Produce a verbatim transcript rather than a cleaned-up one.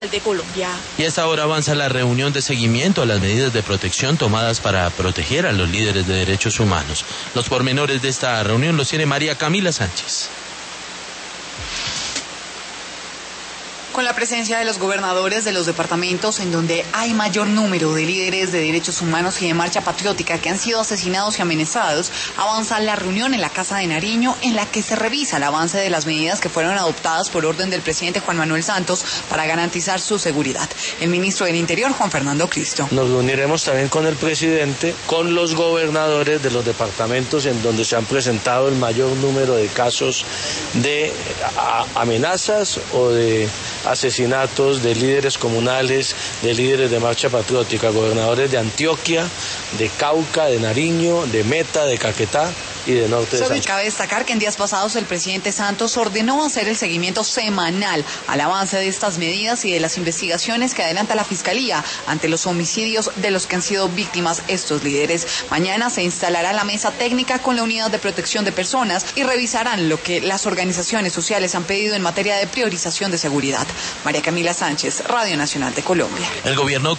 de Colombia. Y a esta hora avanza la reunión de seguimiento a las medidas de protección tomadas para proteger a los líderes de derechos humanos. Los pormenores de esta reunión los tiene María Camila Sánchez. Con la presencia de los gobernadores de los departamentos en donde hay mayor número de líderes de derechos humanos y de marcha patriótica que han sido asesinados y amenazados, avanza la reunión en la Casa de Nariño en la que se revisa el avance de las medidas que fueron adoptadas por orden del presidente Juan Manuel Santos para garantizar su seguridad. El ministro del Interior, Juan Fernando Cristo. Nos reuniremos también con el presidente, con los gobernadores de los departamentos en donde se han presentado el mayor número de casos de amenazas o de asesinatos de líderes comunales, de líderes de marcha patriótica, gobernadores de Antioquia, de Cauca, de Nariño, de Meta, de Caquetá y de Norte de Sancho. Cabe destacar que en días pasados el presidente Santos ordenó hacer el seguimiento semanal al avance de estas medidas y de las investigaciones que adelanta la Fiscalía ante los homicidios de los que han sido víctimas estos líderes. Mañana se instalará la mesa técnica con la Unidad de Protección de Personas y revisarán lo que las organizaciones sociales han pedido en materia de priorización de seguridad. María Camila Sánchez, Radio Nacional de Colombia. El gobierno